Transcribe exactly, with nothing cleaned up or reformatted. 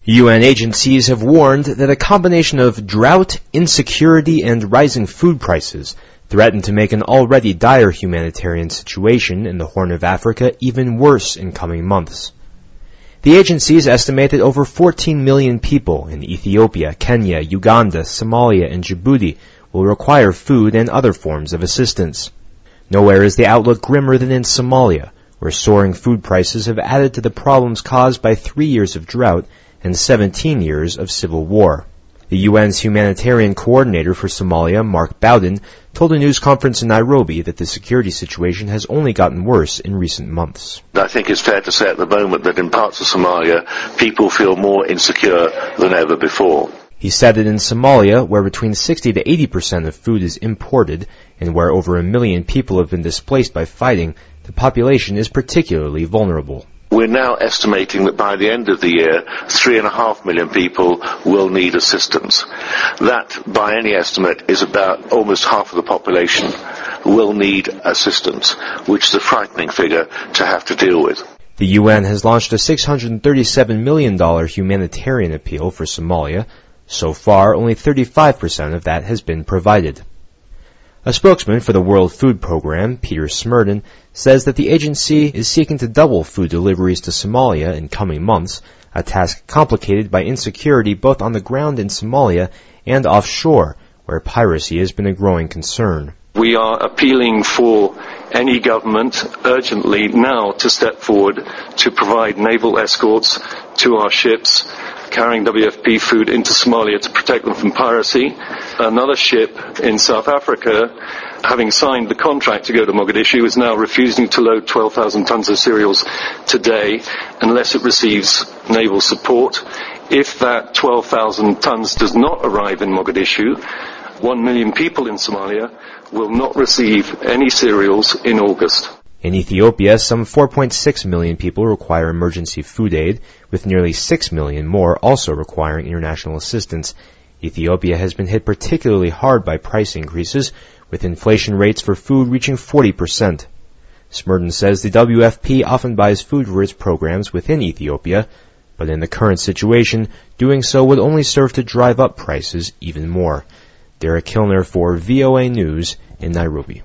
U N agencies have warned that a combination of drought, insecurity, and rising food prices threaten to make an already dire humanitarian situation in the Horn of Africa even worse in coming months. The agencies estimate that over fourteen million people in Ethiopia, Kenya, Uganda, Somalia, and Djibouti will require food and other forms of assistance. Nowhere is the outlook grimmer than in Somalia, where soaring food prices have added to the problems caused by three years of drought and seventeen years of civil war. The U N's humanitarian coordinator for Somalia, Mark Bowden, told a news conference in Nairobi that the security situation has only gotten worse in recent months. I think it's fair to say at the moment that in parts of Somalia, people feel more insecure than ever before. He said that in Somalia, where between sixty to eighty percent of food is imported, and where over a million people have been displaced by fighting, the population is particularly vulnerable. We're now estimating that by the end of the year, three and a half million people will need assistance. That, by any estimate, is about almost half of the population will need assistance, which is a frightening figure to have to deal with. The U N has launched a six hundred thirty-seven million dollars humanitarian appeal for Somalia. So far, only thirty-five percent of that has been provided. A spokesman for the World Food Program, Peter Smerdon, says that the agency is seeking to double food deliveries to Somalia in coming months, a task complicated by insecurity both on the ground in Somalia and offshore, where piracy has been a growing concern. We are appealing for any government urgently now to step forward to provide naval escorts to our ships carrying W F P food into Somalia to protect them from piracy. Another ship in South Africa, having signed the contract to go to Mogadishu, is now refusing to load twelve thousand tons of cereals today unless it receives naval support. If that twelve thousand tons does not arrive in Mogadishu, one million people in Somalia will not receive any cereals in August. In Ethiopia, some four point six million people require emergency food aid, with nearly six million more also requiring international assistance. Ethiopia has been hit particularly hard by price increases, with inflation rates for food reaching forty percent. Smerdon says the W F P often buys food for its programs within Ethiopia, but in the current situation, doing so would only serve to drive up prices even more. Derek Kilner for V O A News in Nairobi.